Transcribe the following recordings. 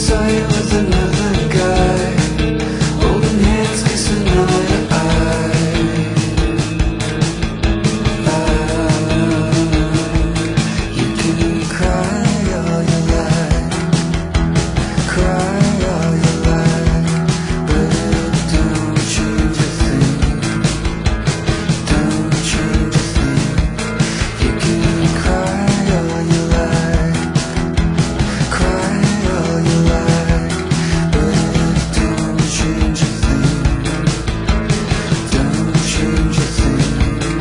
saw you with another guy, holding hands, kissing eye to eye. You can cry all you like, cry all you like, but it don't change a thing, don't change a thing. You can cry all you like, cry all you like, but it don't change a thing, don't change a thing.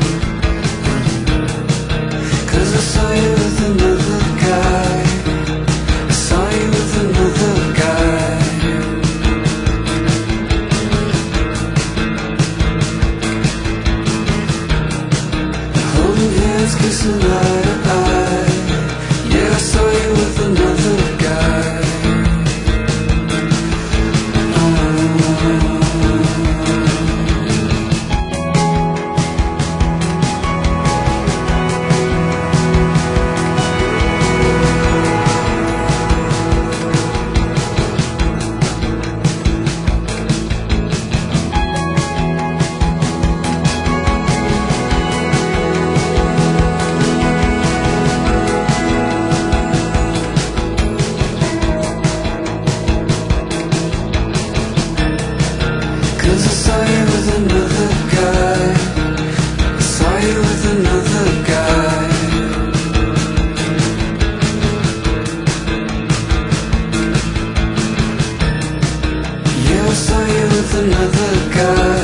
'Cause I saw you with another guy, I saw you with another guy. Holding hands, kissing eye to eye. Yeah, I saw you with another guy. Cause I saw you with another guy, I saw you with another guy. Yeah, I saw you with another guy.